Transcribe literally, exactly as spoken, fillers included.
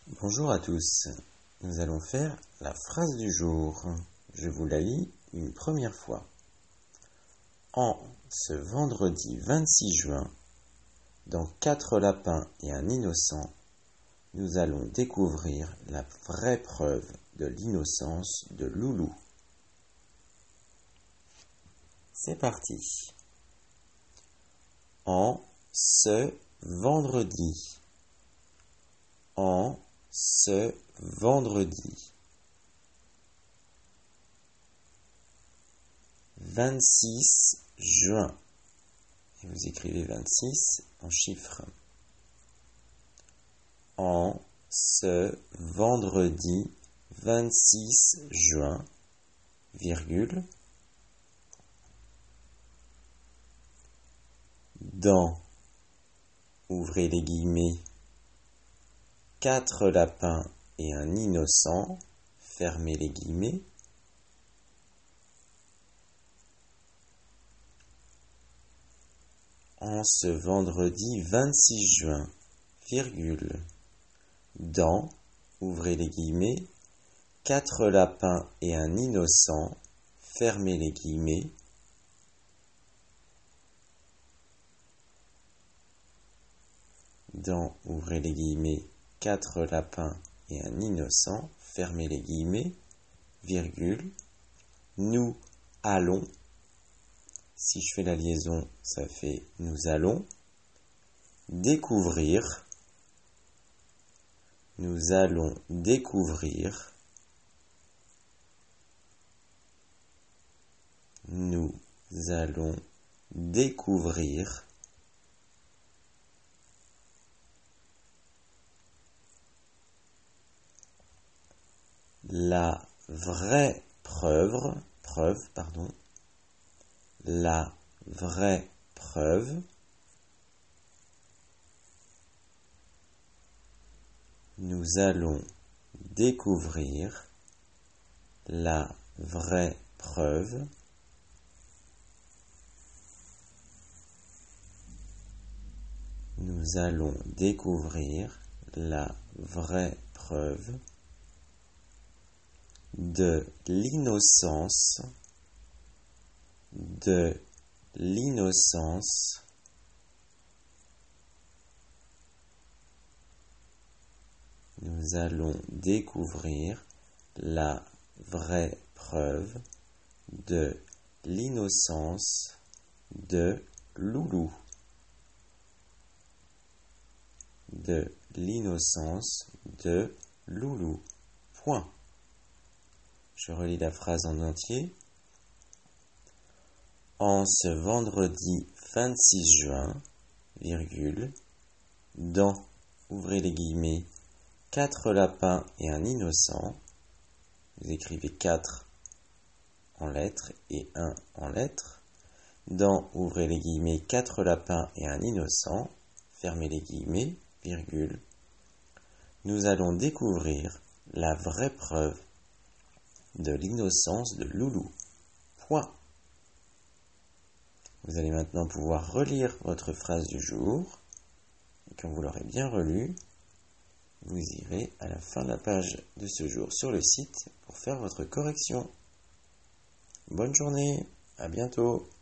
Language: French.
Bonjour à tous, nous allons faire la phrase du jour. Je vous la lis une première fois. En ce vendredi vingt-six juin, dans Quatre lapins et un innocent, nous allons découvrir la vraie preuve de l'innocence de Loulou. C'est parti. En ce vendredi. En ce vendredi vingt-six juin. Et vous écrivez vingt-six en chiffres. En ce vendredi vingt-six juin, virgule, dans, ouvrez les guillemets, quatre lapins et un innocent, fermez les guillemets, en ce vendredi vingt-six juin, virgule, dans, ouvrez les guillemets, quatre lapins et un innocent, fermez les guillemets, dans, ouvrez les guillemets, quatre lapins et un innocent, fermez les guillemets, virgule, nous allons, si je fais la liaison, ça fait nous allons, découvrir, nous allons découvrir, nous allons découvrir, la vraie preuve, preuve, pardon, la vraie preuve, nous allons découvrir la vraie preuve, nous allons découvrir la vraie preuve de l'innocence, de l'innocence, nous allons découvrir la vraie preuve de l'innocence de Loulou, de l'innocence de Loulou. Point. Je relis la phrase en entier. En ce vendredi vingt-six juin, virgule, dans, ouvrez les guillemets, quatre lapins et un innocent, vous écrivez quatre en lettres et un en lettres, dans, ouvrez les guillemets, quatre lapins et un innocent, fermez les guillemets, virgule, nous allons découvrir la vraie preuve de l'innocence de Loulou. Point. Vous allez maintenant pouvoir relire votre phrase du jour. Et quand vous l'aurez bien relue, vous irez à la fin de la page de ce jour sur le site pour faire votre correction. Bonne journée, à bientôt.